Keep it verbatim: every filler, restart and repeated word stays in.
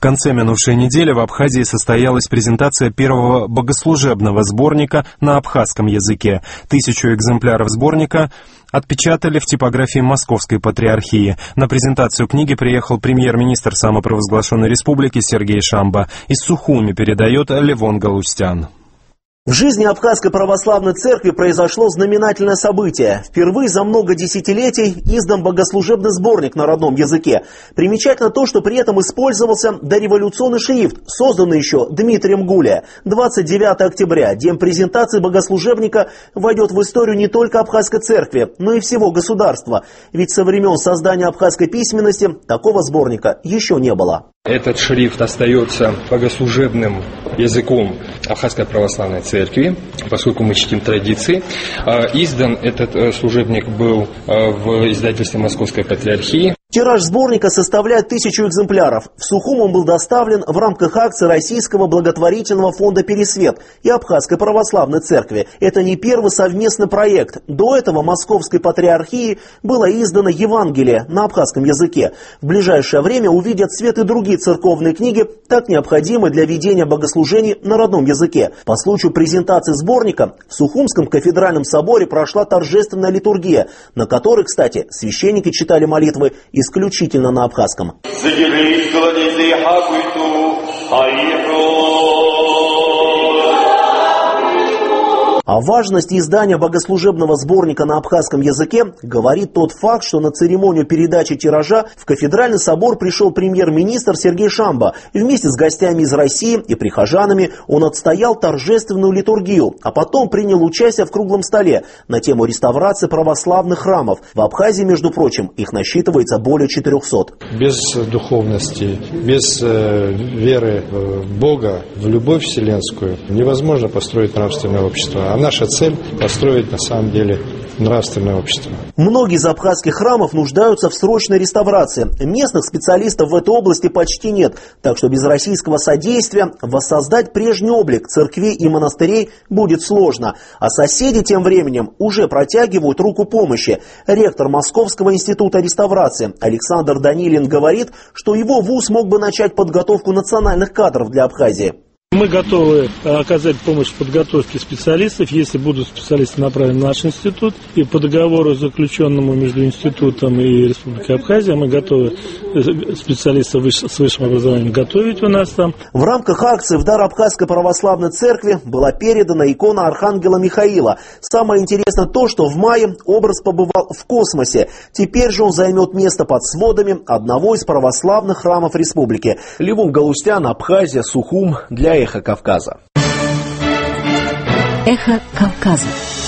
конце минувшей недели в Абхазии состоялась презентация первого богослужебного сборника на абхазском языке. Тысячу экземпляров сборника отпечатали в типографии Московской Патриархии. На презентацию книги приехал премьер-министр самопровозглашенной республики Сергей Шамба. Из Сухуми передает Левон Галустян. В жизни Абхазской православной церкви произошло знаменательное событие. Впервые за много десятилетий издан богослужебный сборник на родном языке. Примечательно то, что при этом использовался дореволюционный шрифт, созданный еще Дмитрием Гулия. двадцать девятого октября, день презентации богослужебника, войдет в историю не только Абхазской церкви, но и всего государства. Ведь со времен создания абхазской письменности такого сборника еще не было. Этот шрифт остается богослужебным языком Абхазской православной церкви, поскольку мы чтим традиции. Издан этот служебник был в издательстве Московской Патриархии. Тираж сборника составляет тысячу экземпляров. В Сухум он был доставлен в рамках акции Российского благотворительного фонда «Пересвет» и Абхазской православной церкви. Это не первый совместный проект. До этого Московской Патриархии было издано Евангелие на абхазском языке. В ближайшее время увидят свет и другие церковные книги, так необходимые для ведения богослужений на родном языке. По случаю презентации сборника в Сухумском кафедральном соборе прошла торжественная литургия, на которой, кстати, священники читали молитвы исключительно на абхазском. О важности издания богослужебного сборника на абхазском языке говорит тот факт, что на церемонию передачи тиража в кафедральный собор пришел премьер-министр Сергей Шамба. Вместе с гостями из России и прихожанами он отстоял торжественную литургию, а потом принял участие в круглом столе на тему реставрации православных храмов. В Абхазии, между прочим, их насчитывается более четырехсот. Без духовности, без э, веры в Бога, в любовь вселенскую невозможно построить нравственное общество. А наша цель – построить на самом деле нравственное общество. Многие из абхазских храмов нуждаются в срочной реставрации. Местных специалистов в этой области почти нет, так что без российского содействия воссоздать прежний облик церквей и монастырей будет сложно. А соседи тем временем уже протягивают руку помощи. Ректор Московского института реставрации Александр Данилин говорит, что его вуз мог бы начать подготовку национальных кадров для Абхазии. Мы готовы оказать помощь в подготовке специалистов, если будут специалисты направлены в наш институт. И по договору, заключенному между институтом и Республикой Абхазия, мы готовы специалистов с высшим образованием готовить у нас там. В рамках акции «В дар Абхазской православной церкви» была передана икона Архангела Михаила. Самое интересное то, что в мае образ побывал в космосе. Теперь же он займет место под сводами одного из православных храмов республики. Левон Галустян, Абхазия, Сухум для Эхо Кавказа. Эхо Кавказа.